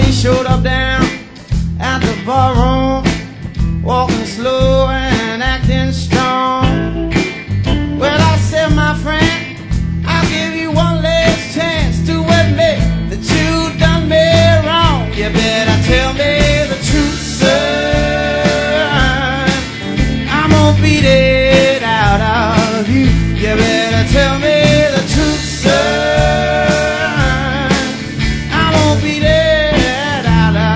he showed up down at the barroom, walking slow and acting strong. Well, I said, my friend, I'll give you one last chance to admit that you done me wrong. You better tell me the truth, sir. I'm gonna beat it out of you. You better tell me the truth, sir. I'm gonna beat it out of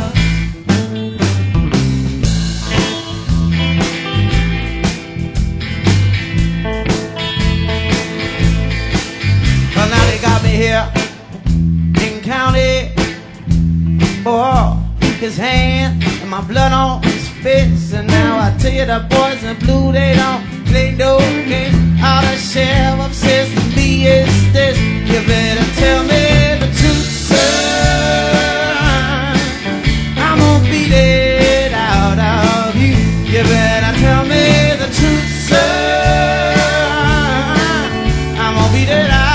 Well, now they got me here in county. Oh, his hand and my blood on his fist. And now I tell you, the boys in blue, they don't play no games. All the sheriff says to me is this: you better tell me the truth, sir. I'm gonna beat it out of you. You better tell me the truth, sir. I'm gonna beat it out of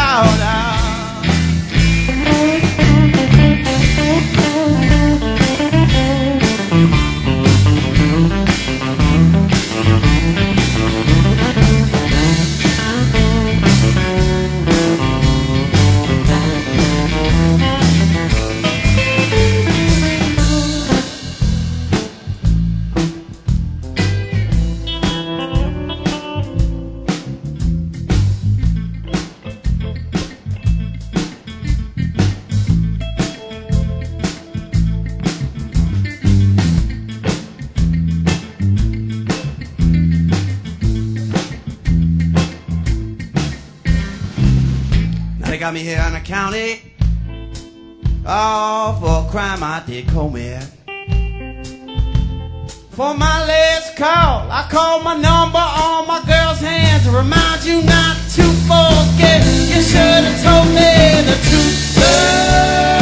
They got me here in the county, oh, for a crime I did commit. For my last call, I called my number on my girl's hand to remind you not to forget. You should have told me the truth, sir.